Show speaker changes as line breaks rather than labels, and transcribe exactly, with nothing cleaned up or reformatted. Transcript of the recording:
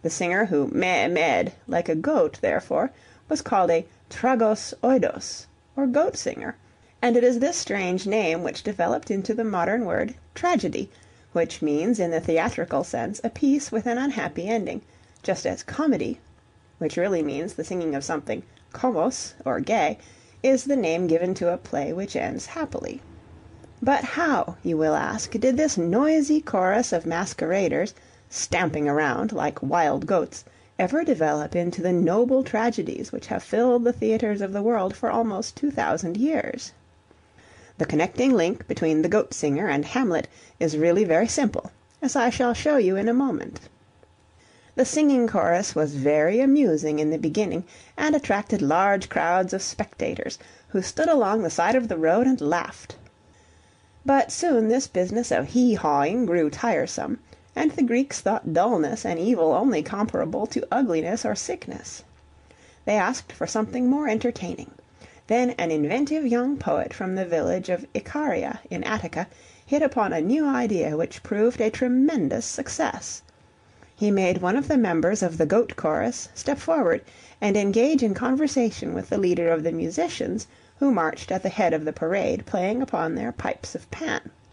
The singer who meh meh'd like a goat, therefore, was called a tragos oidos, or goat singer, and it is this strange name which developed into the modern word tragedy, which means in the theatrical sense a piece with an unhappy ending, just as comedy, which really means the singing of something komos, or gay, is the name given to a play which ends happily. But how, you will ask, did this noisy chorus of masqueraders, stamping around like wild goats, ever develop into the noble tragedies which have filled the theatres of the world for almost two thousand years? The connecting link between the Goat Singer and Hamlet is really very simple, as I shall show you in a moment. The singing chorus was very amusing in the beginning, and attracted large crowds of spectators, who stood along the side of the road and laughed. But soon this business of hee-hawing grew tiresome, and the Greeks thought dullness an evil only comparable to ugliness or sickness. They asked for something more entertaining. Then an inventive young poet from the village of Icaria in Attica hit upon a new idea which proved a tremendous success. He made one of the members of the goat chorus step forward and engage in conversation with the leader of the musicians, who marched at the head of the parade playing upon their pipes of Pan.